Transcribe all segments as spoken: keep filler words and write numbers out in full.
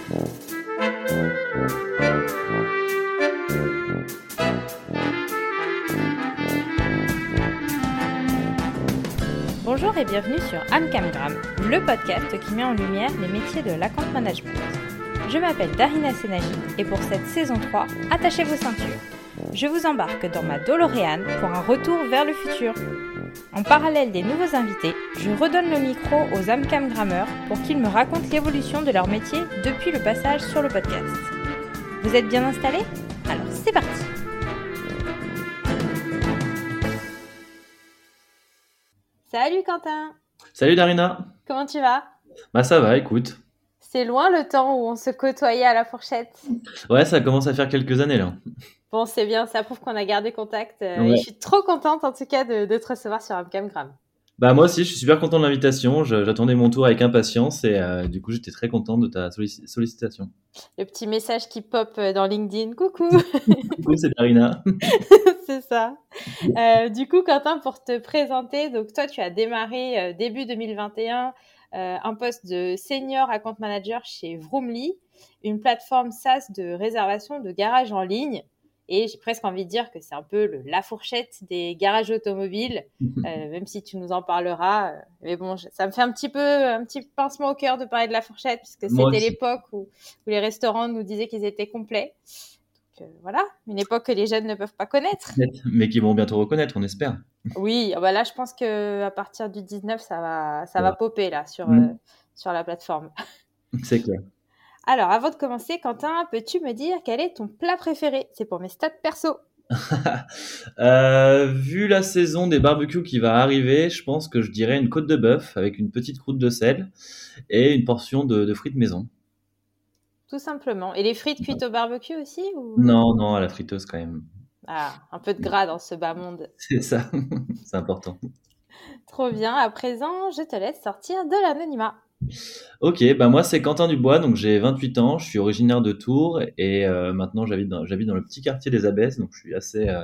Bonjour et bienvenue sur Amcamgram, le podcast qui met en lumière les métiers de l'account management. Je m'appelle Darina Senaji et pour cette saison trois, attachez vos ceintures. Je vous embarque dans ma DeLorean pour un retour vers le futur. En parallèle des nouveaux invités, je redonne le micro aux Amcamgrammeurs pour qu'ils me racontent l'évolution de leur métier depuis le passage sur le podcast. Vous êtes bien installés ? Alors c'est parti ! Salut Quentin! Salut Darina! Comment tu vas? Bah ça va, écoute. C'est loin le temps où on se côtoyait à la fourchette. Ouais, ça commence à faire quelques années là. Bon, c'est bien, ça prouve qu'on a gardé contact. Euh, ouais. Et je suis trop contente en tout cas de, de te recevoir sur Amcamgram. Bah moi aussi, je suis super content de l'invitation. Je, j'attendais mon tour avec impatience et euh, du coup, j'étais très content de ta sollic- sollicitation. Le petit message qui pop dans LinkedIn. Coucou! Coucou, c'est Darina. C'est ça. Euh, du coup, Quentin, pour te présenter, donc toi, tu as démarré euh, début deux mille vingt et un euh, un poste de senior account manager chez Vroomly, une plateforme SaaS de réservation de garages en ligne. Et j'ai presque envie de dire que c'est un peu le, la fourchette des garages automobiles, euh, même si tu nous en parleras. Euh, mais bon, je, ça me fait un petit peu un petit pincement au cœur de parler de la fourchette, puisque Moi c'était aussi. l'époque où, où les restaurants nous disaient qu'ils étaient complets. Donc, euh, voilà, une époque que les jeunes ne peuvent pas connaître. Mais qui vont bientôt reconnaître, on espère. Oui, bah là, je pense qu'à partir du dix-neuf, ça va, ça Ouais. va popper là, sur, Mmh. euh, sur la plateforme. C'est clair. Alors, avant de commencer, Quentin, peux-tu me dire quel est ton plat préféré? C'est pour mes stats perso. euh, vu la saison des barbecues qui va arriver, je pense que je dirais une côte de bœuf avec une petite croûte de sel et une portion de, de frites maison. Tout simplement. Et les frites cuites au barbecue aussi ou... Non, non, à la friteuse quand même. Ah, un peu de gras dans ce bas monde. C'est ça, c'est important. Trop bien. À présent, je te laisse sortir de l'anonymat. Ok, bah moi c'est Quentin Dubois, donc j'ai vingt-huit ans, je suis originaire de Tours et euh, maintenant j'habite dans, j'habite dans le petit quartier des Abbesses, donc je suis assez, euh,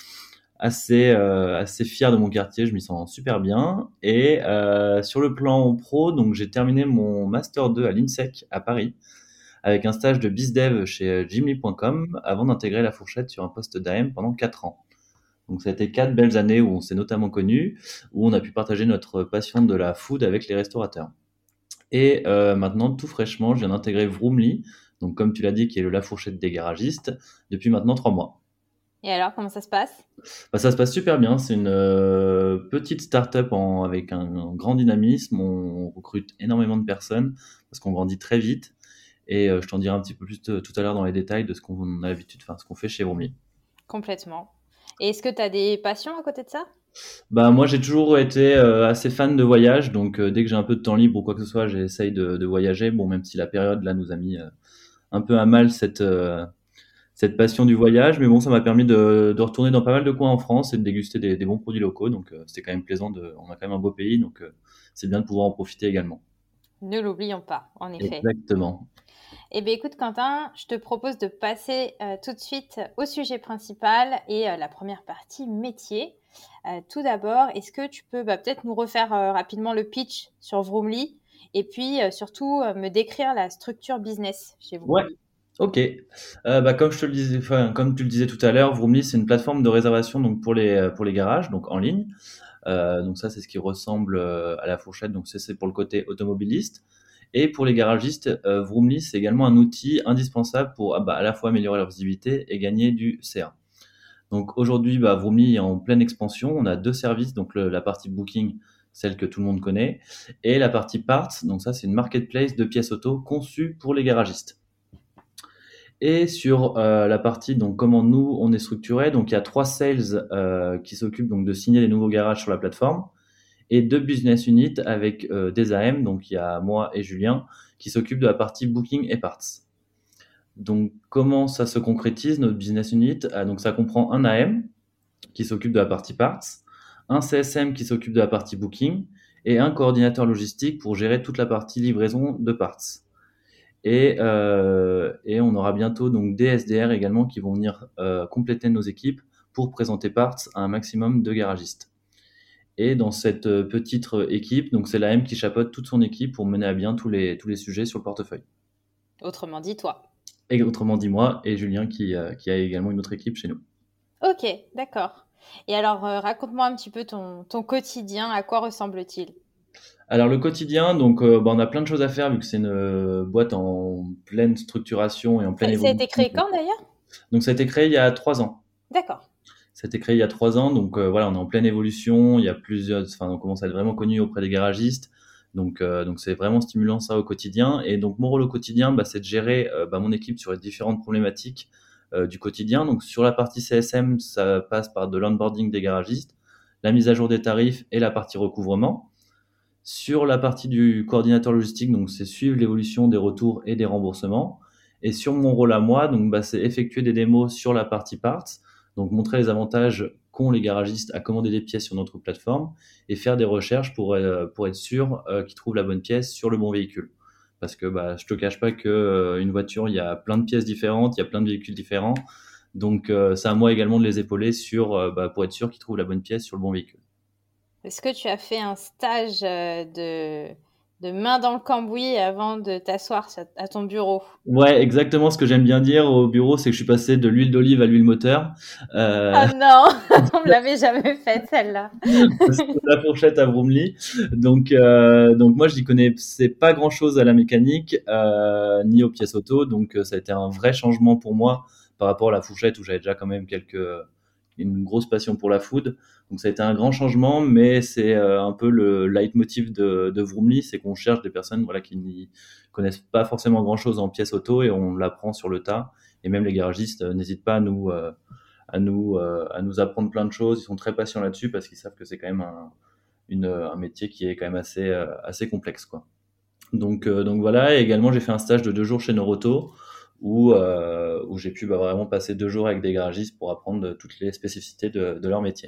assez, euh, assez fier de mon quartier, je m'y sens super bien. Et euh, sur le plan pro, donc j'ai terminé mon master deux à l'INSEC à Paris avec un stage de BizDev chez Jimly point com avant d'intégrer la fourchette sur un poste d'A M pendant quatre ans. Donc ça a été quatre belles années où on s'est notamment connus, où on a pu partager notre passion de la food avec les restaurateurs. Et euh, maintenant, tout fraîchement, je viens d'intégrer Vroomly, donc comme tu l'as dit, qui est le La Fourchette des garagistes, depuis maintenant trois mois. Et alors, comment ça se passe? Bah, ça se passe super bien, c'est une euh, petite start-up en, avec un, un grand dynamisme, on, on recrute énormément de personnes, parce qu'on grandit très vite, et euh, je t'en dirai un petit peu plus de, tout à l'heure dans les détails de ce qu'on a l'habitude, enfin ce qu'on fait chez Vroomly. Complètement. Et est-ce que tu as des passions à côté de ça? Bah moi j'ai toujours été euh, assez fan de voyage, donc euh, dès que j'ai un peu de temps libre ou quoi que ce soit, j'essaye de, de voyager. Bon, même si la période là nous a mis euh, un peu à mal cette euh, cette passion du voyage, mais bon, ça m'a permis de, de retourner dans pas mal de coins en France et de déguster des, des bons produits locaux. Donc euh, c'était quand même plaisant. De, on a quand même un beau pays, donc euh, c'est bien de pouvoir en profiter également. Ne l'oublions pas, en effet. Exactement. Eh bien, écoute, Quentin, je te propose de passer euh, tout de suite au sujet principal et euh, la première partie métier. Euh, tout d'abord, est-ce que tu peux bah, peut-être nous refaire euh, rapidement le pitch sur Vroomly et puis euh, surtout euh, me décrire la structure business chez vous? Ouais. Ok. Euh, bah, comme je te le disais, enfin, comme tu le disais tout à l'heure, Vroomly c'est une plateforme de réservation donc pour les pour les garages, donc en ligne. Euh, donc ça c'est ce qui ressemble euh, à la fourchette. Donc ça, c'est pour le côté automobiliste. Et pour les garagistes, euh, Vroomly, c'est également un outil indispensable pour ah bah, à la fois améliorer leur visibilité et gagner du C A. Donc aujourd'hui, bah, Vroomly est en pleine expansion. On a deux services, donc le- la partie booking, celle que tout le monde connaît, et la partie parts. Donc ça, c'est une marketplace de pièces auto conçue pour les garagistes. Et sur euh, la partie, donc comment nous on est structuré, donc il y a trois sales euh, qui s'occupent donc de signer les nouveaux garages sur la plateforme et deux business units avec euh, des A M, donc il y a moi et Julien, qui s'occupent de la partie booking et parts. Donc comment ça se concrétise, notre business unit? Ah, donc ça comprend un A M qui s'occupe de la partie parts, un C S M qui s'occupe de la partie booking, et un coordinateur logistique pour gérer toute la partie livraison de parts. Et, euh, et on aura bientôt donc des S D R également qui vont venir euh, compléter nos équipes pour présenter parts à un maximum de garagistes. Et dans cette petite équipe, donc c'est l'A M qui chapeaute toute son équipe pour mener à bien tous les, tous les sujets sur le portefeuille. Autrement dit, toi. Et autrement dit moi et Julien qui, euh, qui a également une autre équipe chez nous. Ok, d'accord. Et alors, euh, raconte-moi un petit peu ton, ton quotidien, à quoi ressemble-t-il? Alors le quotidien, donc euh, bah, on a plein de choses à faire vu que c'est une euh, boîte en pleine structuration et en Ça, pleine ça a été évolution. créé quand d'ailleurs? Donc ça a été créé il y a trois ans. D'accord. Ça a été créé il y a trois ans, donc euh, voilà, on est en pleine évolution. Il y a plusieurs, enfin, on commence à être vraiment connu auprès des garagistes. Donc, euh, donc c'est vraiment stimulant ça au quotidien. Et donc mon rôle au quotidien, bah, c'est de gérer euh, bah, mon équipe sur les différentes problématiques euh, du quotidien. Donc sur la partie C S M, ça passe par de l'onboarding des garagistes, la mise à jour des tarifs et la partie recouvrement. Sur la partie du coordinateur logistique, donc c'est suivre l'évolution des retours et des remboursements. Et sur mon rôle à moi, donc bah, c'est effectuer des démos sur la partie parts, donc montrer les avantages qu'ont les garagistes à commander des pièces sur notre plateforme et faire des recherches pour, euh, pour être sûr euh, qu'ils trouvent la bonne pièce sur le bon véhicule. Parce que bah, je te cache pas que euh, une voiture, il y a plein de pièces différentes, il y a plein de véhicules différents. Donc euh, c'est à moi également de les épauler sur, euh, bah, pour être sûr qu'ils trouvent la bonne pièce sur le bon véhicule. Est-ce que tu as fait un stage euh, de, de main dans le cambouis avant de t'asseoir sur- à ton bureau? Ouais, exactement ce que j'aime bien dire au bureau, c'est que je suis passé de l'huile d'olive à l'huile moteur. Euh, Ah non, on me l'avait jamais faite celle-là. de la fourchette à Vroomly. Donc, euh, donc moi, je n'y connaissais pas grand-chose à la mécanique, euh, ni aux pièces auto. Donc, euh, ça a été un vrai changement pour moi par rapport à la fourchette où j'avais déjà quand même quelques, une grosse passion pour la food. Donc, ça a été un grand changement, mais c'est euh, un peu le leitmotiv de, de Vroomly, c'est qu'on cherche des personnes, voilà, qui n'y connaissent pas forcément grand-chose en pièces auto et on l'apprend sur le tas. Et même les garagistes euh, n'hésitent pas à nous, euh, à nous, euh, à nous apprendre plein de choses. Ils sont très patients là-dessus parce qu'ils savent que c'est quand même un, une, un métier qui est quand même assez, euh, assez complexe, quoi. Donc, euh, donc voilà. Et également, j'ai fait un stage de deux jours chez Noroto où, euh, où j'ai pu bah, vraiment passer deux jours avec des garagistes pour apprendre toutes les spécificités de, de leur métier.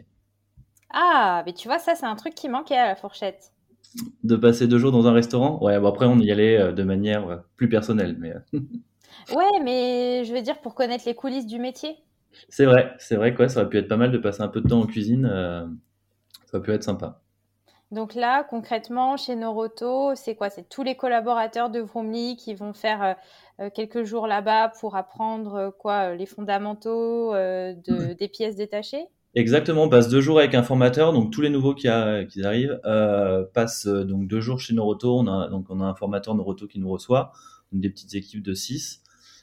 Ah, mais tu vois, ça, c'est un truc qui manquait à la fourchette. De passer deux jours dans un restaurant, ouais, bon après on y allait euh, de manière euh, plus personnelle, mais euh, Ouais, mais je veux dire pour connaître les coulisses du métier. c'est vrai, c'est vrai que ouais, ça aurait pu être pas mal de passer un peu de temps en cuisine, euh, ça aurait pu être sympa. Donc là, concrètement, chez Noroto, c'est quoi? C'est tous les collaborateurs de Vroomly qui vont faire euh, euh, quelques jours là-bas pour apprendre euh, quoi, euh, les fondamentaux euh, de, des pièces détachées? Exactement, on passe deux jours avec un formateur, donc tous les nouveaux qui, a- qui arrivent euh, passent euh, donc deux jours chez Noroto. On a donc on a un formateur Noroto qui nous reçoit, donc des petites équipes de six,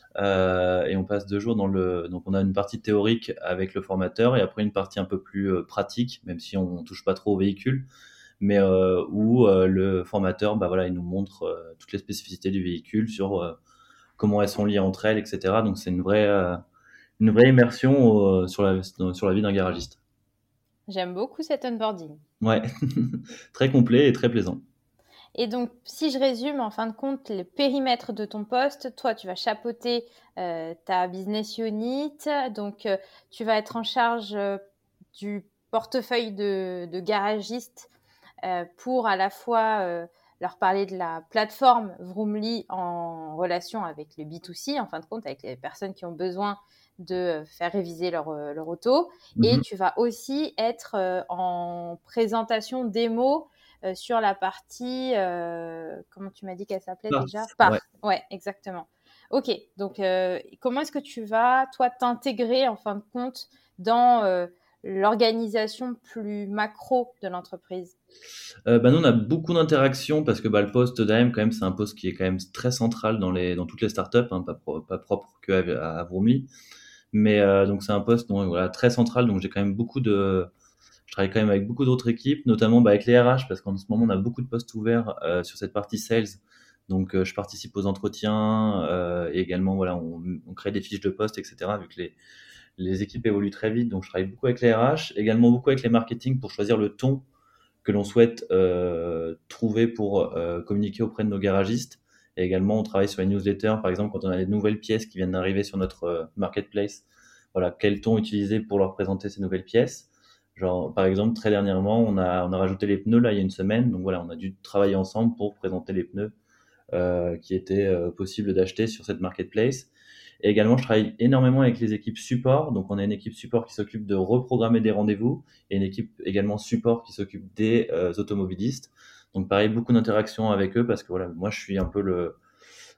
euh, et on passe deux jours dans le. Donc on a une partie théorique avec le formateur et après une partie un peu plus euh, pratique, même si on, touche pas trop au véhicule, mais euh, où euh, le formateur, bah voilà, il nous montre euh, toutes les spécificités du véhicule sur euh, comment elles sont liées entre elles, et cetera. Donc c'est une vraie euh, une vraie immersion euh, sur la sur la vie d'un garagiste. J'aime beaucoup cet onboarding. Ouais, très complet et très plaisant. Et donc, si je résume, en fin de compte, le périmètre de ton poste, toi, tu vas chapeauter euh, ta business unit. Donc, euh, tu vas être en charge euh, du portefeuille de, de garagistes euh, pour à la fois euh, leur parler de la plateforme Vroomly en relation avec le B deux C, en fin de compte, avec les personnes qui ont besoin de faire réviser leur, leur auto. Et Mhm. tu vas aussi être euh, en présentation démo euh, sur la partie, euh, comment tu m'as dit qu'elle s'appelait déjà? Parts, ouais. Part. Ouais, exactement. Ok, donc euh, comment est-ce que tu vas, toi, t'intégrer en fin de compte dans euh, l'organisation plus macro de l'entreprise? Euh, bah, nous, on a beaucoup d'interactions parce que bah, le poste d'A M, quand même, c'est un poste qui est quand même très central dans, les, dans toutes les startups, hein, pas, pro- pas propre que à, à Vroomly. Mais euh, donc, c'est un poste donc, voilà, très central. Donc, j'ai quand même beaucoup de. Je travaille quand même avec beaucoup d'autres équipes, notamment bah, avec les R H, parce qu'en ce moment, on a beaucoup de postes ouverts euh, sur cette partie sales. Donc, euh, je participe aux entretiens euh, et également, voilà, on, on crée des fiches de poste, et cetera. Vu que les, les équipes évoluent très vite, donc je travaille beaucoup avec les R H, également beaucoup avec les marketing pour choisir le ton que l'on souhaite euh, trouver pour euh, communiquer auprès de nos garagistes. Et également, on travaille sur les newsletters, par exemple, quand on a des nouvelles pièces qui viennent d'arriver sur notre euh, marketplace. Voilà, quel ton utiliser pour leur présenter ces nouvelles pièces. Genre, par exemple, très dernièrement, on a, on a rajouté les pneus là il y a une semaine. Donc voilà, on a dû travailler ensemble pour présenter les pneus euh, qui étaient euh, possibles d'acheter sur cette marketplace. Et également, je travaille énormément avec les équipes support. Donc, on a une équipe support qui s'occupe de reprogrammer des rendez-vous et une équipe également support qui s'occupe des euh, automobilistes. Donc, pareil, beaucoup d'interactions avec eux parce que voilà, moi, je suis un peu le,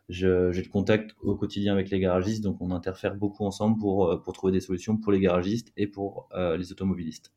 je, j'ai le contact au quotidien avec les garagistes, donc on interfère beaucoup ensemble pour, pour trouver des solutions pour les garagistes et pour euh, les automobilistes.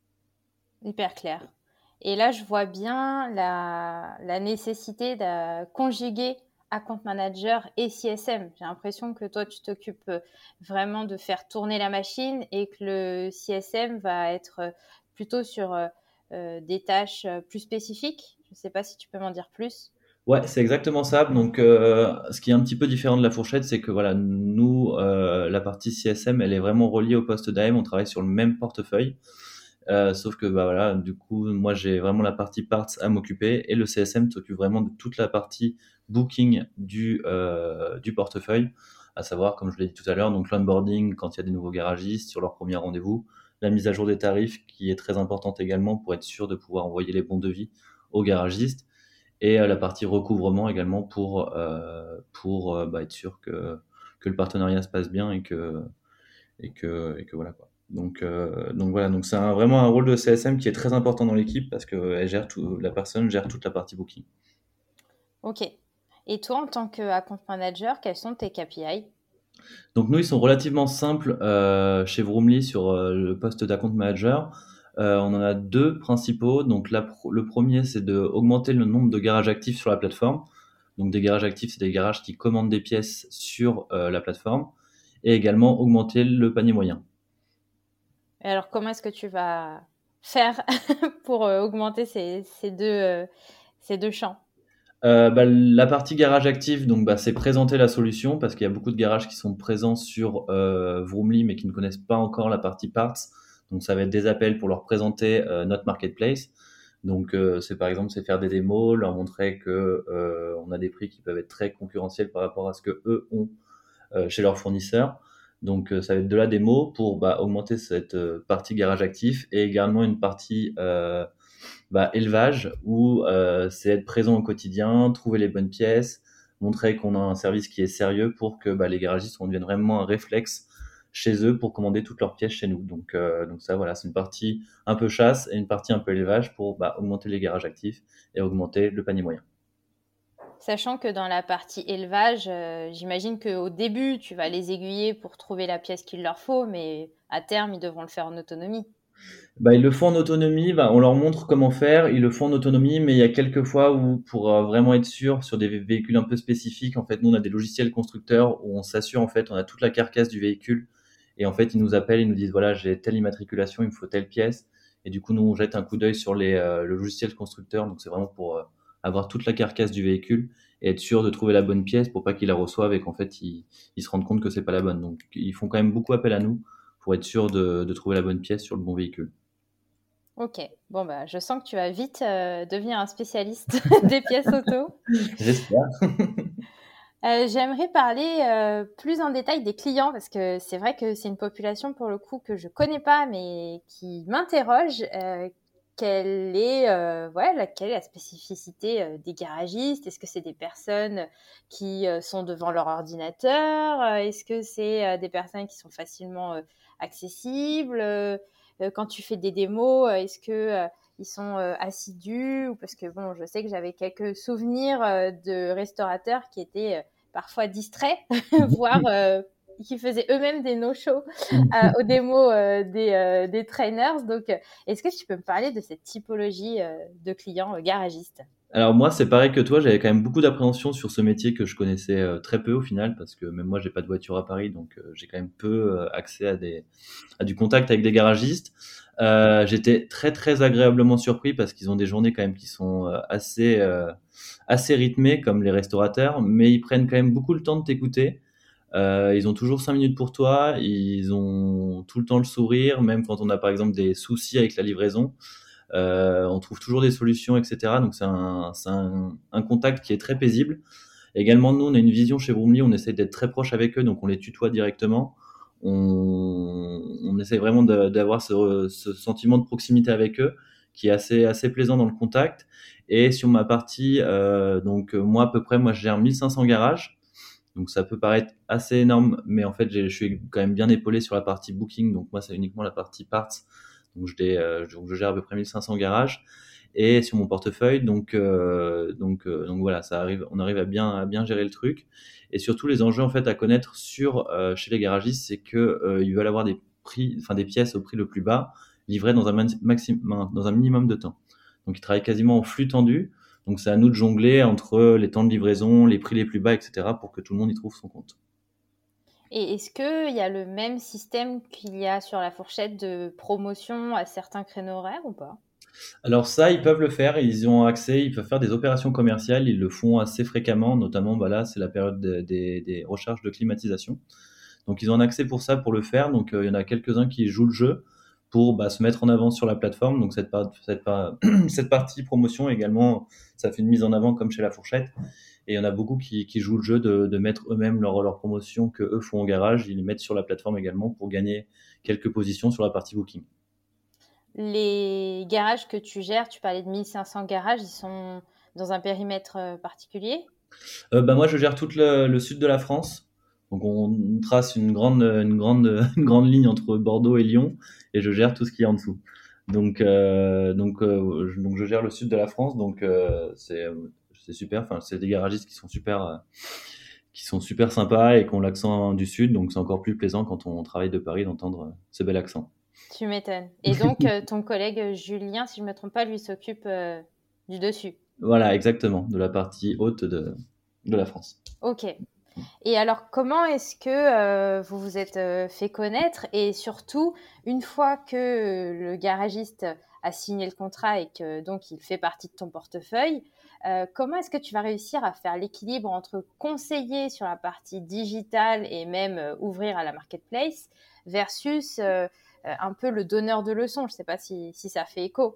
Hyper clair. Et là, je vois bien la, la nécessité de conjuguer account manager et C S M. J'ai l'impression que toi, tu t'occupes vraiment de faire tourner la machine et que le C S M va être plutôt sur euh, des tâches plus spécifiques. Je ne sais pas si tu peux m'en dire plus. Ouais, c'est exactement ça. Donc, euh, ce qui est un petit peu différent de la fourchette, c'est que voilà, nous, euh, la partie C S M, elle est vraiment reliée au poste d'A M. On travaille sur le même portefeuille. Euh, sauf que bah voilà, du coup, moi j'ai vraiment la partie parts à m'occuper et le C S M s'occupe vraiment de toute la partie booking du euh, du portefeuille, à savoir, comme je l'ai dit tout à l'heure, donc l'onboarding quand il y a des nouveaux garagistes sur leur premier rendez-vous, la mise à jour des tarifs qui est très importante également pour être sûr de pouvoir envoyer les bons devis aux garagistes et euh, la partie recouvrement également pour euh, pour euh, bah, être sûr que que le partenariat se passe bien et que et que, et que voilà quoi. Donc, euh, donc voilà, donc c'est un, vraiment un rôle de C S M qui est très important dans l'équipe parce que elle gère tout, la personne gère toute la partie booking. Ok. Et toi, en tant que account manager, quels sont tes K P I? Donc nous, ils sont relativement simples euh, chez Vroomly sur euh, le poste d'account manager. Euh, on en a deux principaux. Donc la, le premier, c'est de augmenter le nombre de garages actifs sur la plateforme. Donc des garages actifs, c'est des garages qui commandent des pièces sur euh, la plateforme. Et également augmenter le panier moyen. Et alors, comment est-ce que tu vas faire pour euh, augmenter ces, ces deux, euh, ces deux champs? Euh, bah, la partie garage actif, donc bah, c'est présenter la solution parce qu'il y a beaucoup de garages qui sont présents sur euh, Vroomly mais qui ne connaissent pas encore la partie parts. Donc ça va être des appels pour leur présenter euh, notre marketplace. Donc euh, c'est par exemple c'est faire des démos, leur montrer que euh, on a des prix qui peuvent être très concurrentiels par rapport à ce que eux ont euh, chez leurs fournisseurs. Donc euh, ça va être de la démo pour bah, augmenter cette euh, partie garage actif et également une partie euh, bah, élevage où euh, c'est être présent au quotidien, trouver les bonnes pièces, montrer qu'on a un service qui est sérieux pour que bah, les garagistes on devienne vraiment un réflexe chez eux pour commander toutes leurs pièces chez nous. Donc, euh, donc ça voilà, c'est une partie un peu chasse et une partie un peu élevage pour bah, augmenter les garages actifs et augmenter le panier moyen. Sachant que dans la partie élevage, euh, j'imagine qu'au début, tu vas les aiguiller pour trouver la pièce qu'il leur faut, mais à terme, ils devront le faire en autonomie. Bah, ils le font en autonomie, bah, on leur montre comment faire, ils le font en autonomie, mais il y a quelques fois où pour euh, vraiment être sûr sur des vé- véhicules un peu spécifiques, en fait, nous on a des logiciels constructeurs où on s'assure en fait, on a toute la carcasse du véhicule et en fait ils nous appellent, ils nous disent voilà j'ai telle immatriculation, il me faut telle pièce et du coup nous on jette un coup d'œil sur les euh, le logiciel constructeur, donc c'est vraiment pour euh, avoir toute la carcasse du véhicule et être sûr de trouver la bonne pièce pour pas qu'ils la reçoivent et qu'en fait ils, ils se rendent compte que c'est pas la bonne. Donc ils font quand même beaucoup appel à nous pour être sûr de, de trouver la bonne pièce sur le bon véhicule. Ok, bon bah je sens que tu vas vite euh, devenir un spécialiste des pièces auto. J'espère. Euh, j'aimerais parler euh, plus en détail des clients parce que c'est vrai que c'est une population pour le coup que je connais pas mais qui m'interroge. Euh, quelle est, euh, ouais, la, quelle est la spécificité euh, des garagistes? Est-ce que c'est des personnes qui euh, sont devant leur ordinateur? Euh, Est-ce que c'est euh, des personnes qui sont facilement euh, accessibles? Euh, euh, quand tu fais des démos, euh, est-ce que euh, ils sont euh, assidus? Ou parce que bon, je sais que j'avais quelques souvenirs euh, de restaurateurs qui étaient euh, parfois distraits, voire euh, qui faisaient eux-mêmes des no-shows euh, aux démos euh, des, euh, des trainers. Donc, euh, est-ce que tu peux me parler de cette typologie euh, de clients euh, garagistes? Alors moi, c'est pareil que toi, j'avais quand même beaucoup d'appréhension sur ce métier que je connaissais euh, très peu au final, parce que même moi, j'ai pas de voiture à Paris, donc euh, j'ai quand même peu euh, accès à des à du contact avec des garagistes. Euh, j'étais très très agréablement surpris parce qu'ils ont des journées quand même qui sont euh, assez euh, assez rythmées comme les restaurateurs, mais ils prennent quand même beaucoup le temps de t'écouter. Euh, ils ont toujours cinq minutes pour toi, ils ont tout le temps le sourire, même quand on a par exemple des soucis avec la livraison. Euh, on trouve toujours des solutions, et cetera. Donc c'est un, c'est un, un contact qui est très paisible. Également, nous, on a une vision chez Vroomly, on essaie d'être très proche avec eux, donc on les tutoie directement. On, on essaie vraiment de, d'avoir ce, ce sentiment de proximité avec eux, qui est assez, assez plaisant dans le contact. Et sur ma partie, euh, donc moi à peu près, moi je gère mille cinq cents garages. Donc ça peut paraître assez énorme, mais en fait j'ai- je suis quand même bien épaulé sur la partie booking. Donc moi c'est uniquement la partie parts. Donc je, les, euh, donc je gère à peu près mille cinq cents garages. et sur mon portefeuille. Donc, euh, donc, euh, donc voilà, ça arrive, on arrive à bien, à bien gérer le truc. Et surtout, les enjeux en fait à connaître sur euh, chez les garagistes, c'est que euh, ils veulent avoir des prix, enfin des pièces au prix le plus bas, livrées dans un maximum, dans un minimum de temps. Donc, ils travaillent quasiment en flux tendu. Donc, c'est à nous de jongler entre les temps de livraison, les prix les plus bas, et cetera, pour que tout le monde y trouve son compte. Et est-ce qu'il y a le même système qu'il y a sur la fourchette de promotion à certains créneaux horaires ou pas? Alors ça, ils peuvent le faire, ils ont accès, ils peuvent faire des opérations commerciales, ils le font assez fréquemment, notamment bah là, c'est la période de- des, des recharges de climatisation. Donc ils ont un accès pour ça, pour le faire. Donc euh, il y en a quelques-uns qui jouent le jeu pour bah, se mettre en avant sur la plateforme. Donc cette, part- cette, part- cette partie promotion également, ça fait une mise en avant comme chez La Fourchette. Et il y en a beaucoup qui, qui jouent le jeu de, de mettre eux-mêmes leur, leur promotion que eux font au garage, ils les mettent sur la plateforme également pour gagner quelques positions sur la partie booking. Les garages que tu gères, tu parlais de mille cinq cents garages, ils sont dans un périmètre euh, particulier? Euh, bah moi, je gère tout le, le sud de la France. Donc, on trace une grande, une, grande, une grande ligne entre Bordeaux et Lyon et je gère tout ce qui est en dessous. Donc, euh, donc, euh, je, donc je gère le sud de la France. Donc, euh, c'est, c'est super. Enfin, c'est des garagistes qui sont super, euh, qui sont super sympas et qui ont l'accent du sud. Donc, c'est encore plus plaisant quand on travaille de Paris d'entendre euh, ce bel accent. Tu m'étonnes. Et donc, euh, ton collègue euh, Julien, si je ne me trompe pas, lui s'occupe euh, du dessus. Voilà, exactement, de la partie haute de, de la France. Ok. Et alors, comment est-ce que euh, vous vous êtes euh, fait connaître? Et surtout, une fois que euh, le garagiste a signé le contrat et que donc il fait partie de ton portefeuille, euh, comment est-ce que tu vas réussir à faire l'équilibre entre conseiller sur la partie digitale et même euh, ouvrir à la marketplace versus euh, euh, un peu le donneur de leçons? Je ne sais pas si, si ça fait écho.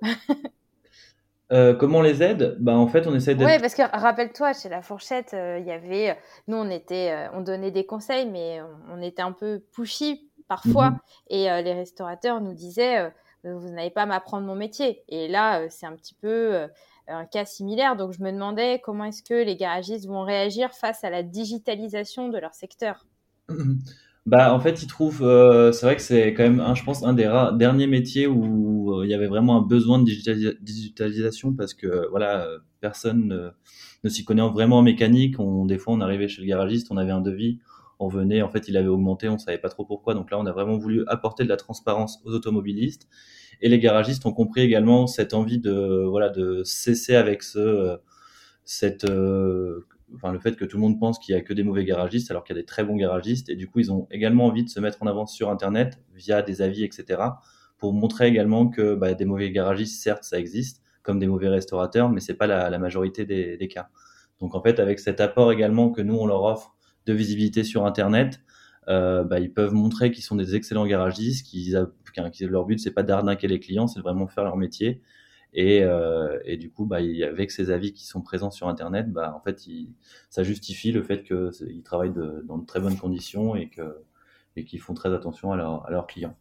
Euh, comment on les aide? Bah, en fait, on essaie Ouais, d'être. parce que rappelle-toi, chez La Fourchette, euh, il y avait, nous on était, euh, on donnait des conseils, mais on, on était un peu pushy parfois, Mhm. et euh, les restaurateurs nous disaient, euh, vous n'allez pas m'apprendre mon métier. Et là, euh, c'est un petit peu euh, un cas similaire. Donc je me demandais comment est-ce que les garagistes vont réagir face à la digitalisation de leur secteur. Bah, en fait, ils trouvent, euh, c'est vrai que c'est quand même, un, je pense, un des rares, derniers métiers où euh, il y avait vraiment un besoin de digitalisa- digitalisation parce que euh, voilà, euh, personne ne, ne s'y connaît vraiment en mécanique. On, des fois, on arrivait chez le garagiste, on avait un devis, on venait, en fait, il avait augmenté, on savait pas trop pourquoi. Donc là, on a vraiment voulu apporter de la transparence aux automobilistes et les garagistes ont compris également cette envie de, voilà, de cesser avec ce, euh, cette, euh, enfin, le fait que tout le monde pense qu'il y a que des mauvais garagistes alors qu'il y a des très bons garagistes et du coup ils ont également envie de se mettre en avant sur internet via des avis, etc., pour montrer également que bah, des mauvais garagistes, certes ça existe comme des mauvais restaurateurs, mais c'est pas la, la majorité des, des cas. Donc en fait, avec cet apport également que nous on leur offre de visibilité sur internet, euh, bah, ils peuvent montrer qu'ils sont des excellents garagistes, qu'ils a, qu'ils, leur but c'est pas d'arnaquer les clients, c'est de vraiment faire leur métier. Et, euh, et du coup, bah, il, avec ces avis qui sont présents sur Internet, bah, en fait, il, ça justifie le fait qu'ils travaillent de, dans de très bonnes conditions et que et qu'ils font très attention à, leur, à leurs clients.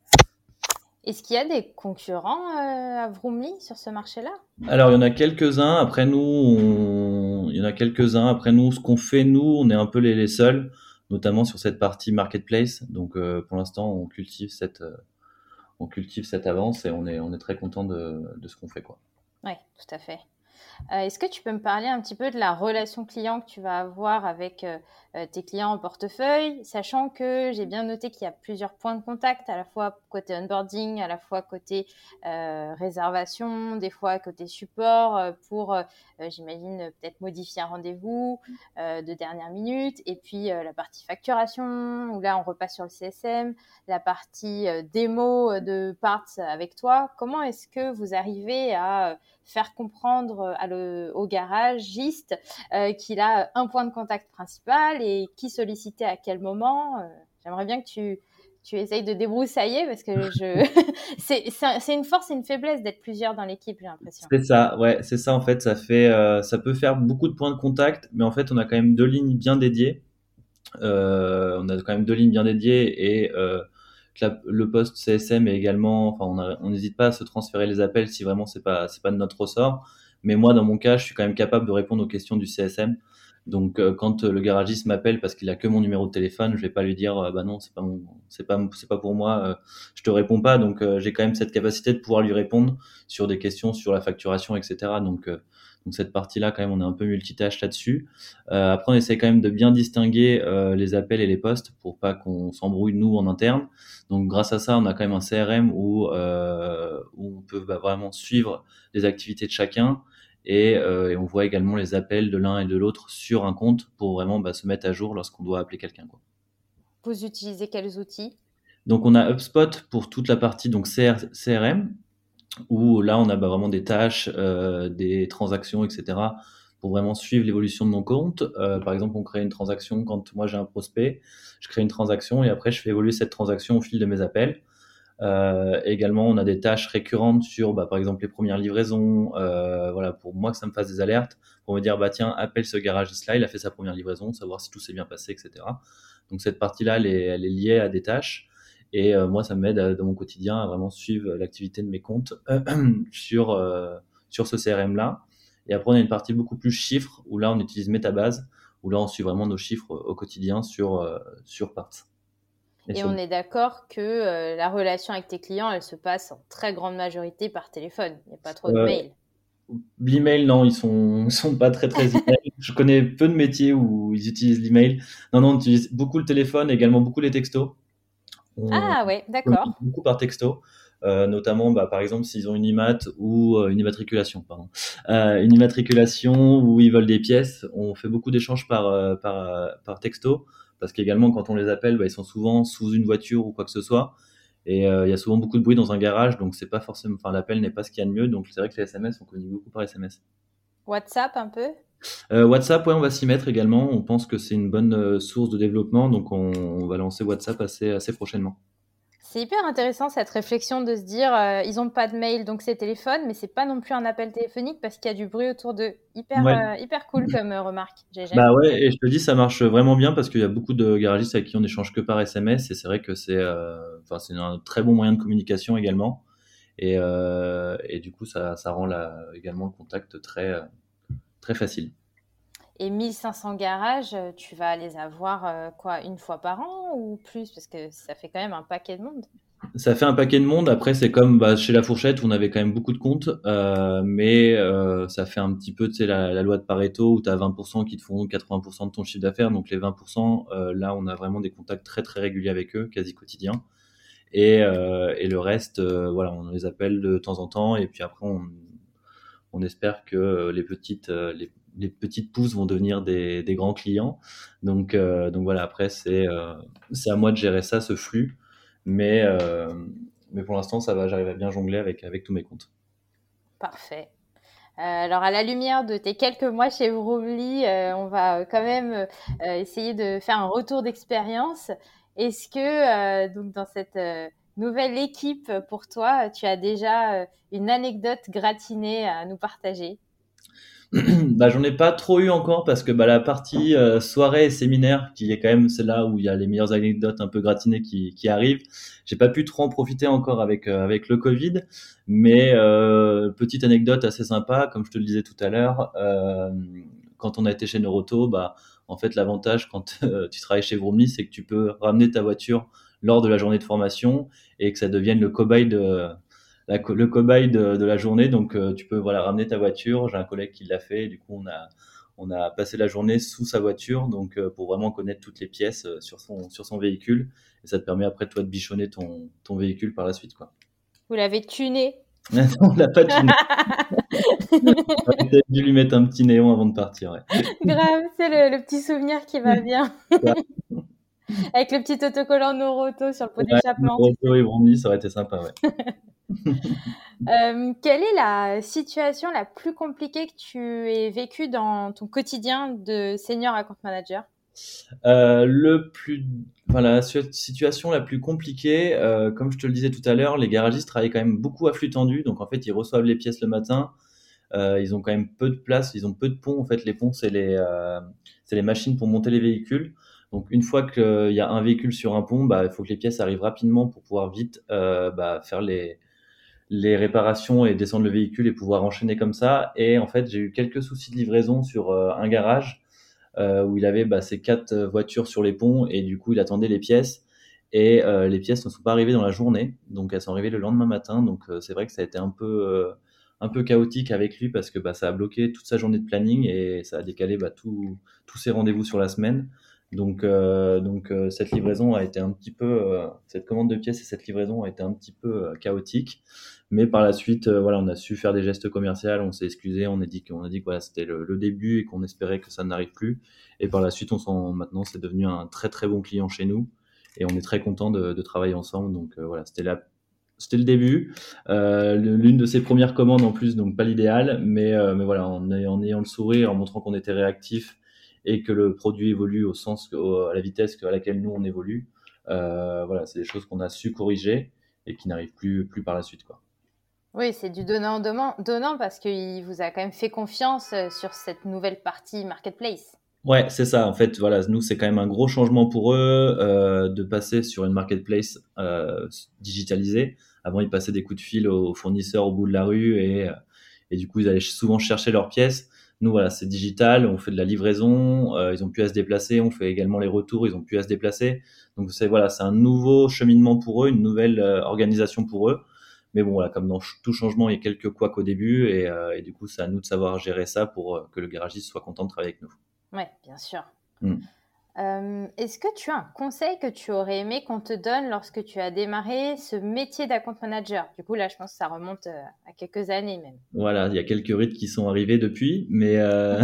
Est-ce qu'il y a des concurrents euh, à Vroomly sur ce marché-là? Alors, il y en a quelques-uns. Après nous, on... il y en a quelques-uns. Après nous, ce qu'on fait, nous, on est un peu les, les seuls, notamment sur cette partie marketplace. Donc, euh, pour l'instant, on cultive cette, euh, on cultive cette avance et on est, on est très content de, de ce qu'on fait, quoi. Oui, tout à fait. Euh, est-ce que tu peux me parler un petit peu de la relation client que tu vas avoir avec euh, euh, tes clients en portefeuille, sachant que j'ai bien noté qu'il y a plusieurs points de contact, à la fois côté onboarding, à la fois côté euh, réservation, des fois côté support euh, pour, euh, j'imagine, peut-être modifier un rendez-vous euh, de dernière minute, et puis euh, la partie facturation, où là on repasse sur le C S M, la partie euh, démo de parts avec toi. Comment est-ce que vous arrivez à euh, faire comprendre à le, au garagiste euh, qu'il a un point de contact principal et qui solliciter à quel moment? euh, J'aimerais bien que tu, tu essayes de débroussailler parce que je... c'est, c'est, c'est une force et une faiblesse d'être plusieurs dans l'équipe, j'ai l'impression. C'est ça, ouais, c'est ça en fait. Ça fait, euh, ça peut faire beaucoup de points de contact, mais en fait, on a quand même deux lignes bien dédiées. Euh, on a quand même deux lignes bien dédiées et euh, la- le poste C S M est également. Enfin, on a- on n'hésite pas à se transférer les appels si vraiment c'est pas, c'est pas de notre ressort. Mais moi, dans mon cas, je suis quand même capable de répondre aux questions du C S M. Donc euh, quand euh, le garagiste m'appelle parce qu'il a que mon numéro de téléphone, je vais pas lui dire euh, bah non, c'est pas mon, c'est pas c'est pas pour moi, euh, je te réponds pas. Donc euh, j'ai quand même cette capacité de pouvoir lui répondre sur des questions sur la facturation, et cetera. Donc euh, donc cette partie-là, quand même, on est un peu multitâche là-dessus. Euh, après, on essaie quand même de bien distinguer euh, les appels et les postes pour pas qu'on s'embrouille nous en interne. Donc grâce à ça, on a quand même un C R M où euh, où on peut bah, vraiment suivre les activités de chacun. Et, euh, et on voit également les appels de l'un et de l'autre sur un compte pour vraiment bah, se mettre à jour lorsqu'on doit appeler quelqu'un, quoi. Vous utilisez quels outils? Donc on a HubSpot pour toute la partie donc C R, C R M, où là on a bah, vraiment des tâches, euh, des transactions, et cetera pour vraiment suivre l'évolution de mon compte. Euh, par exemple, on crée une transaction quand moi j'ai un prospect, je crée une transaction et après je fais évoluer cette transaction au fil de mes appels. Euh, également, on a des tâches récurrentes sur, bah, par exemple, les premières livraisons. Euh, voilà, pour moi que ça me fasse des alertes, pour me dire, bah tiens, appelle ce garagiste-là, il a fait sa première livraison, savoir si tout s'est bien passé, et cetera. Donc cette partie-là, elle est, elle est liée à des tâches. Et euh, moi, ça m'aide à- dans mon quotidien à vraiment suivre l'activité de mes comptes sur euh, sur ce C R M-là. Et après, on a une partie beaucoup plus chiffres où là, on utilise Metabase, où là, on suit vraiment nos chiffres au quotidien sur euh, sur Parts. Et Et sur on est d'accord que euh, la relation avec tes clients, elle se passe en très grande majorité par téléphone. Il n'y a pas trop de euh, mails. L'email, non, ils sont, ils sont pas très très email. Je connais peu de métiers où ils utilisent l'email. Non, non, on utilise beaucoup le téléphone, également beaucoup les textos. On Ah ouais, communique d'accord. beaucoup par texto, euh, notamment, bah, par exemple, s'ils ont une IMAT ou euh, une immatriculation, pardon, euh, une immatriculation où ils veulent des pièces. On fait beaucoup d'échanges par euh, par euh, par texto parce qu'également quand on les appelle, bah, ils sont souvent sous une voiture ou quoi que ce soit. Et euh, il y a souvent beaucoup de bruit dans un garage, donc c'est pas forcément, enfin l'appel n'est pas ce qu'il y a de mieux. Donc c'est vrai que les S M S, on communique beaucoup par S M S. WhatsApp un peu? Euh, WhatsApp, ouais, on va s'y mettre également. On pense que c'est une bonne euh, source de développement, donc on, on va lancer WhatsApp assez, assez prochainement. C'est hyper intéressant cette réflexion de se dire euh, ils ont pas de mail donc c'est téléphone, mais c'est pas non plus un appel téléphonique parce qu'il y a du bruit autour d'eux. Hyper Ouais. euh, hyper cool comme euh, remarque. J'ai jamais Bah pensé. ouais, et je te dis, ça marche vraiment bien parce qu'il y a beaucoup de garagistes avec qui on n'échange que par S M S, et c'est vrai que c'est, euh, enfin, c'est un très bon moyen de communication également. Et, euh, et du coup, ça, ça rend la, également le contact très, euh, très facile. Et mille cinq cents garages, euh, tu vas les avoir euh, quoi une fois par an ou plus parce que ça fait quand même un paquet de monde. Ça fait un paquet de monde. Après, c'est comme bah, chez La Fourchette, où on avait quand même beaucoup de comptes, euh, mais euh, ça fait un petit peu, tu sais, la, la loi de Pareto, où tu as vingt pour cent qui te font quatre-vingts pour cent de ton chiffre d'affaires. Donc les vingt pour cent, euh, là, on a vraiment des contacts très très réguliers avec eux, quasi quotidiens. Et, euh, et le reste, euh, voilà, on les appelle de temps en temps, et puis après, on, on espère que euh, les petites, euh, les, les petites pousses vont devenir des, des grands clients. Donc, euh, donc voilà, après, c'est euh, c'est à moi de gérer ça, ce flux. Mais, euh, mais pour l'instant, ça va, j'arrive à bien jongler avec, avec tous mes comptes. Parfait. Euh, alors, à la lumière de tes quelques mois chez Vroomly, euh, on va euh, quand même euh, essayer de faire un retour d'expérience. Est-ce que, euh, donc, dans cette euh, nouvelle équipe pour toi, tu as déjà euh, une anecdote gratinée à nous partager? Bah, j'en ai pas trop eu encore parce que bah, la partie euh, soirée et séminaire, qui est quand même celle-là où il y a les meilleures anecdotes un peu gratinées qui, qui arrivent, j'ai pas pu trop en profiter encore avec euh, avec le Covid. Mais euh, petite anecdote assez sympa, comme je te le disais tout à l'heure, euh, quand on a été chez Neuroto, bah en fait l'avantage quand euh, tu travailles chez Vroomly, c'est que tu peux ramener ta voiture lors de la journée de formation et que ça devienne le cobaye de la, le cobaye de, de la journée. Donc, euh, tu peux voilà ramener ta voiture. J'ai un collègue qui l'a fait. Et du coup, on a on a passé la journée sous sa voiture, donc euh, pour vraiment connaître toutes les pièces euh, sur son sur son véhicule. Et ça te permet après toi de bichonner ton ton véhicule par la suite, quoi. Vous l'avez tuné? On n'a pas tuné. On a peut-être dû lui mettre un petit néon avant de partir. Ouais. Grave, c'est le, le petit souvenir qui va bien. Avec le petit autocollant Noroto sur le pot Ouais, d'échappement, tu Neuroto sais. et Bromley, ça aurait été sympa, ouais. Euh, quelle est la situation la plus compliquée que tu aies vécue dans ton quotidien de senior account manager? Euh, le plus, enfin, la su- situation la plus compliquée, euh, comme je te le disais tout à l'heure, les garagistes travaillent quand même beaucoup à flux tendu. Donc en fait, ils reçoivent les pièces le matin. Euh, ils ont quand même peu de place, ils ont peu de ponts. En fait, les ponts, c'est les, euh, c'est les machines pour monter les véhicules. Donc une fois qu'il y a un véhicule sur un pont, bah, il faut que les pièces arrivent rapidement pour pouvoir vite euh, bah, faire les, les réparations et descendre le véhicule et pouvoir enchaîner comme ça. Et en fait, j'ai eu quelques soucis de livraison sur euh, un garage. euh, où il avait bah, ses quatre voitures sur les ponts et du coup il attendait les pièces et euh, les pièces ne sont pas arrivées dans la journée, donc elles sont arrivées le lendemain matin. Donc euh, c'est vrai que ça a été un peu euh, un peu chaotique avec lui parce que bah, ça a bloqué toute sa journée de planning et ça a décalé bah, tout- tous ses rendez-vous sur la semaine. Donc, euh, donc euh, cette livraison a été un petit peu, euh, cette commande de pièces et cette livraison a été un petit peu euh, chaotique. Mais par la suite, euh, voilà, on a su faire des gestes commerciaux, on s'est excusé, on a dit qu'on a dit que voilà, c'était le, le début et qu'on espérait que ça n'arrive plus. Et par la suite, on s'en, maintenant, c'est devenu un très très bon client chez nous et on est très content de, de travailler ensemble. Donc euh, voilà, c'était la c'était le début, euh, l'une de ses premières commandes en plus, donc pas l'idéal, mais, euh, mais voilà, en, ayant- en ayant le sourire, en montrant qu'on était réactif et que le produit évolue au sens, au- à la vitesse à laquelle nous on évolue, euh, voilà, c'est des choses qu'on a su corriger et qui n'arrivent plus, plus par la suite, quoi. Oui, c'est du donnant-donnant donnant parce qu'il vous a quand même fait confiance euh, sur cette nouvelle partie marketplace. Ouais, c'est ça. En fait, voilà, nous, c'est quand même un gros changement pour eux euh, de passer sur une marketplace euh, digitalisée. Avant, ils passaient des coups de fil aux fournisseurs au bout de la rue et, euh, et du coup, ils allaient souvent chercher leurs pièces. Nous, voilà, c'est digital. On fait de la livraison. Euh, ils ont pu à se déplacer. On fait également les retours. Ils ont pu à se déplacer. Donc, c'est voilà, c'est un nouveau cheminement pour eux, une nouvelle euh, organisation pour eux. Mais bon, voilà, comme dans ch- tout changement, il y a quelques couacs au début et, euh, et du coup, c'est à nous de savoir gérer ça pour euh, que le garagiste soit content de travailler avec nous. Oui, bien sûr. Mm. Euh, est-ce que tu as un conseil que tu aurais aimé qu'on te donne lorsque tu as démarré ce métier d'account manager? Du coup, là, je pense que ça remonte euh, à quelques années même. Voilà, il y a quelques rides qui sont arrivés depuis, mais euh,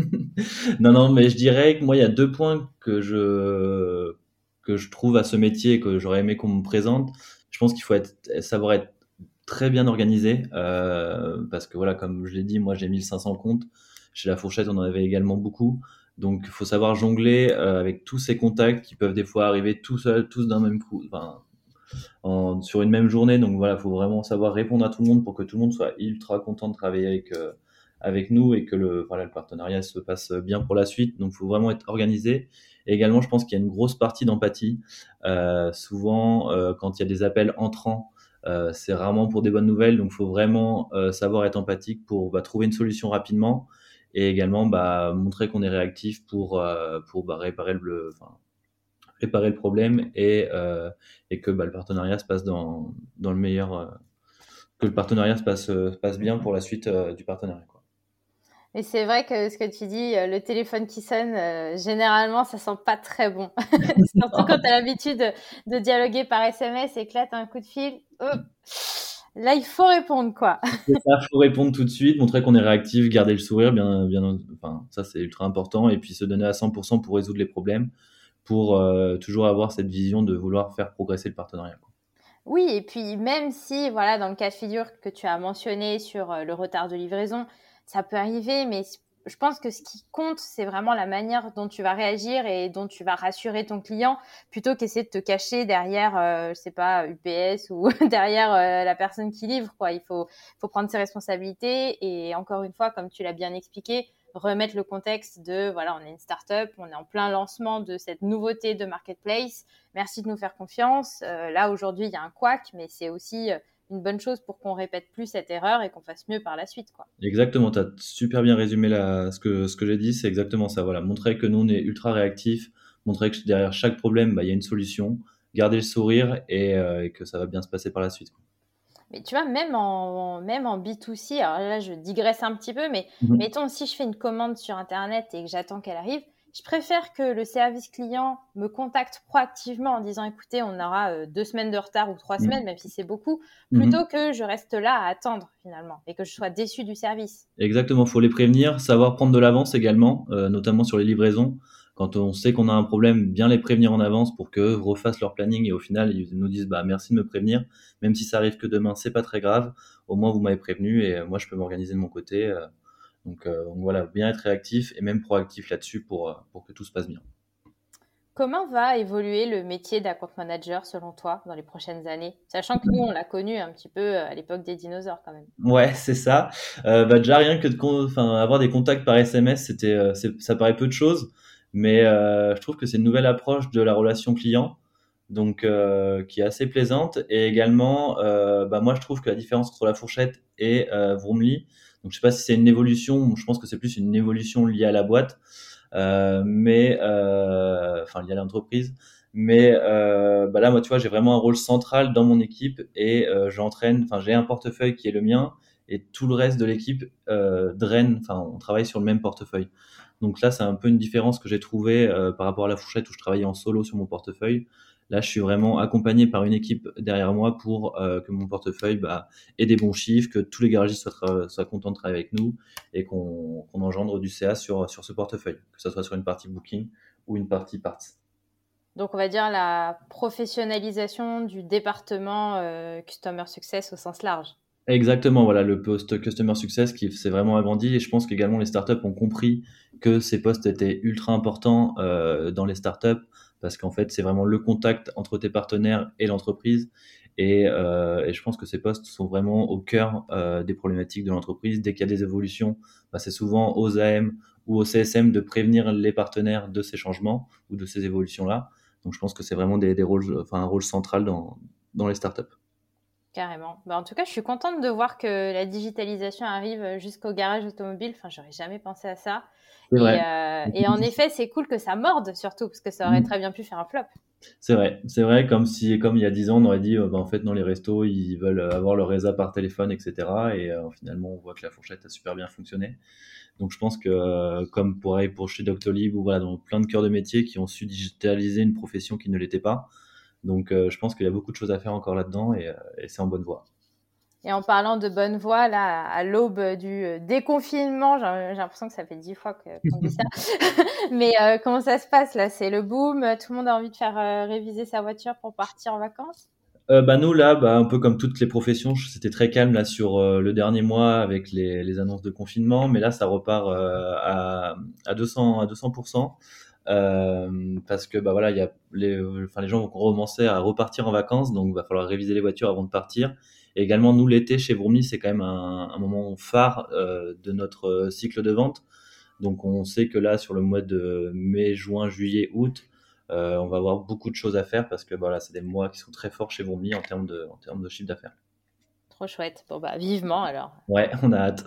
non, non, mais je dirais que moi, il y a deux points que je que je trouve à ce métier et que j'aurais aimé qu'on me présente. Je pense qu'il faut être savoir être très bien organisé euh, parce que voilà, comme je l'ai dit, moi j'ai mille cinq cents comptes. Chez La Fourchette, on en avait également beaucoup. Donc, il faut savoir jongler euh, avec tous ces contacts qui peuvent des fois arriver tout seuls, tous d'un même coup, enfin, en, sur une même journée. Donc voilà, il faut vraiment savoir répondre à tout le monde pour que tout le monde soit ultra content de travailler avec, euh, avec nous et que le, voilà, le partenariat se passe bien pour la suite. Donc il faut vraiment être organisé. Et également, je pense qu'il y a une grosse partie d'empathie. Euh, souvent, euh, quand il y a des appels entrants, euh, c'est rarement pour des bonnes nouvelles. Donc il faut vraiment euh, savoir être empathique pour bah, trouver une solution rapidement et également bah, montrer qu'on est réactif pour, euh, pour bah, réparer le, enfin, réparer le problème et, euh, et que bah, le partenariat se passe dans, dans le meilleur, euh, que le partenariat se passe, euh, se passe bien pour la suite euh, du partenariat, quoi. Mais c'est vrai que ce que tu dis, euh, le téléphone qui sonne, euh, généralement, ça sent pas très bon. Surtout quand tu as l'habitude de, de dialoguer par S M S et que là, tu as un coup de fil. Oh, là, il faut répondre, quoi. Il faut répondre tout de suite, montrer qu'on est réactif, garder le sourire, bien, bien, enfin, ça c'est ultra important, et puis se donner à cent pour cent pour résoudre les problèmes, pour euh, toujours avoir cette vision de vouloir faire progresser le partenariat, quoi. Oui, et puis même si, voilà, dans le cas de figure que tu as mentionné sur euh, le retard de livraison, ça peut arriver, mais je pense que ce qui compte, c'est vraiment la manière dont tu vas réagir et dont tu vas rassurer ton client, plutôt qu'essayer de te cacher derrière, euh, je sais pas, U P S ou derrière euh, la personne qui livre, quoi. Il faut, faut prendre ses responsabilités et encore une fois, comme tu l'as bien expliqué, remettre le contexte de, voilà, on est une start-up, on est en plein lancement de cette nouveauté de marketplace. Merci de nous faire confiance. Euh, là, aujourd'hui, il y a un couac, mais c'est aussi une bonne chose pour qu'on répète plus cette erreur et qu'on fasse mieux par la suite, quoi. Exactement, tu as super bien résumé la, ce que, ce que j'ai dit, c'est exactement ça. Voilà, montrer que nous, on est ultra réactifs, montrer que derrière chaque problème, bah, il y a une solution, garder le sourire et, euh, et que ça va bien se passer par la suite, quoi. Mais tu vois, même en, même en B deux C, alors là, je digresse un petit peu, mais Mhm. mettons, si je fais une commande sur Internet et que j'attends qu'elle arrive, je préfère que le service client me contacte proactivement en disant, écoutez, on aura euh, deux semaines de retard ou trois Mhm. semaines, même si c'est beaucoup, Mhm. plutôt que je reste là à attendre finalement et que je sois déçue du service. Exactement, faut les prévenir, savoir prendre de l'avance également, euh, notamment sur les livraisons. Quand on sait qu'on a un problème, bien les prévenir en avance pour qu'eux refassent leur planning et au final ils nous disent bah merci de me prévenir, même si ça arrive que demain, c'est pas très grave. Au moins vous m'avez prévenu et euh, moi je peux m'organiser de mon côté. euh, donc, euh, donc voilà, bien être réactif et même proactif là-dessus pour euh, pour que tout se passe bien. Comment va évoluer le métier d'account manager selon toi dans les prochaines années? Sachant que nous, on l'a connu un petit peu à l'époque des dinosaures quand même. Ouais, c'est ça. Euh, bah déjà rien que de con- enfin avoir des contacts par S M S, c'était euh, c'est- ça paraît peu de choses, mais euh, je trouve que c'est une nouvelle approche de la relation client, donc euh, qui est assez plaisante. Et également, euh, bah moi je trouve que la différence entre La Fourchette et euh, Vroomly, donc je sais pas si c'est une évolution, je pense que c'est plus une évolution liée à la boîte. Euh, mais euh, enfin lié à l'entreprise. Mais euh, bah là, moi, tu vois, j'ai vraiment un rôle central dans mon équipe et euh, j'entraîne. Enfin, j'ai un portefeuille qui est le mien et tout le reste de l'équipe euh, draine. Enfin, on travaille sur le même portefeuille. Donc là, c'est un peu une différence que j'ai trouvée euh, par rapport à la fourchette où je travaillais en solo sur mon portefeuille. Là, je suis vraiment accompagné par une équipe derrière moi pour euh, que mon portefeuille bah, ait des bons chiffres, que tous les garagistes soient, tra- soient contents de travailler avec nous et qu'on, qu'on engendre du C A sur, sur ce portefeuille, que ce soit sur une partie booking ou une partie parts. Donc, on va dire la professionnalisation du département euh, Customer Success au sens large. Exactement, voilà, le poste Customer Success qui s'est vraiment agrandi et je pense qu'également les startups ont compris que ces postes étaient ultra importants euh, dans les startups parce qu'en fait, c'est vraiment le contact entre tes partenaires et l'entreprise et, euh, et je pense que ces postes sont vraiment au cœur euh, des problématiques de l'entreprise. Dès qu'il y a des évolutions, bah, c'est souvent aux A M ou aux C S M de prévenir les partenaires de ces changements ou de ces évolutions-là. Donc, je pense que c'est vraiment des, des rôles, enfin, un rôle central dans, dans les startups. Carrément. Bah, en tout cas, je suis contente de voir que la digitalisation arrive jusqu'au garage automobile. Enfin, j'aurais jamais pensé à ça. C'est Et, vrai. euh, et en effet, c'est cool que ça morde surtout, parce que ça aurait très bien pu faire un flop. C'est vrai, c'est vrai, comme si, comme il y a dix ans, on aurait dit, euh, bah, en fait, non, les restos, ils veulent avoir leur résa par téléphone, et cetera. Et euh, finalement, on voit que la fourchette a super bien fonctionné. Donc, je pense que, euh, comme pour, pour chez Doctolib, ou voilà, dans plein de cœurs de métiers qui ont su digitaliser une profession qui ne l'était pas. Donc, euh, je pense qu'il y a beaucoup de choses à faire encore là-dedans, et, euh, et c'est en bonne voie. Et en parlant de bonne voie, là, à l'aube du déconfinement, j'ai, j'ai l'impression que ça fait dix fois qu'on dit ça. Mais euh, comment ça se passe là? C'est le boom? Tout le monde a envie de faire euh, réviser sa voiture pour partir en vacances? Euh, bah nous là, bah, un peu comme toutes les professions, c'était très calme là sur euh, le dernier mois avec les, les annonces de confinement, mais là ça repart euh, à, à deux cents à deux cents pour cent euh, parce que bah voilà, il y a les, enfin les gens vont commencer à repartir en vacances, donc il va falloir réviser les voitures avant de partir. Et également nous l'été chez Vroomly, c'est quand même un, un moment phare euh, de notre cycle de vente, donc on sait que là sur le mois de mai, juin, juillet, août. Euh, on va avoir beaucoup de choses à faire parce que voilà, c'est des mois qui sont très forts chez Vroomly en termes de, en termes de chiffre d'affaires. Trop chouette. Bon, bah, vivement alors. Ouais, on a hâte.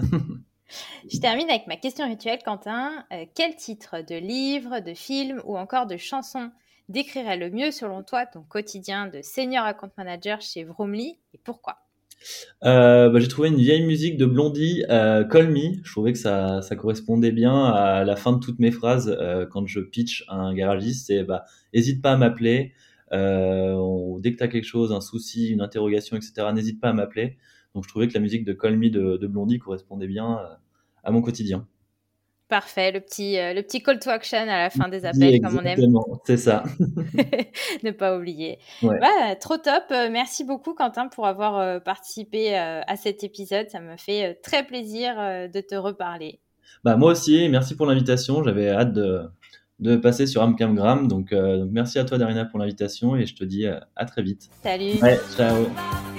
Je termine avec ma question rituelle, Quentin. Euh, quel titre de livre, de film ou encore de chanson décrirait le mieux, selon toi, ton quotidien de senior account manager chez Vroomly et pourquoi? Euh, bah, j'ai trouvé une vieille musique de Blondie, euh, Call Me. Je trouvais que ça, ça correspondait bien à la fin de toutes mes phrases euh, quand je pitch à un garagiste. C'est bah, hésite pas à m'appeler. Euh, on- dès que tu as quelque chose, un souci, une interrogation, et cetera, n'hésite pas à m'appeler. Donc je trouvais que la musique de Call Me de, de Blondie correspondait bien euh, à mon quotidien. Parfait, le petit, euh, le petit call to action à la fin des Oui, appels, comme on aime. exactement, c'est ça. Ne pas oublier. Ouais. Bah, trop top. Euh, Merci beaucoup, Quentin, pour avoir euh, participé euh, à cet épisode. Ça me fait euh, très plaisir euh, de te reparler. Bah, moi aussi, merci pour l'invitation. J'avais hâte de, de passer sur Amcamgram. Donc, euh, donc, merci à toi, Darina, pour l'invitation et je te dis euh, à très vite. Salut! Ouais, ciao.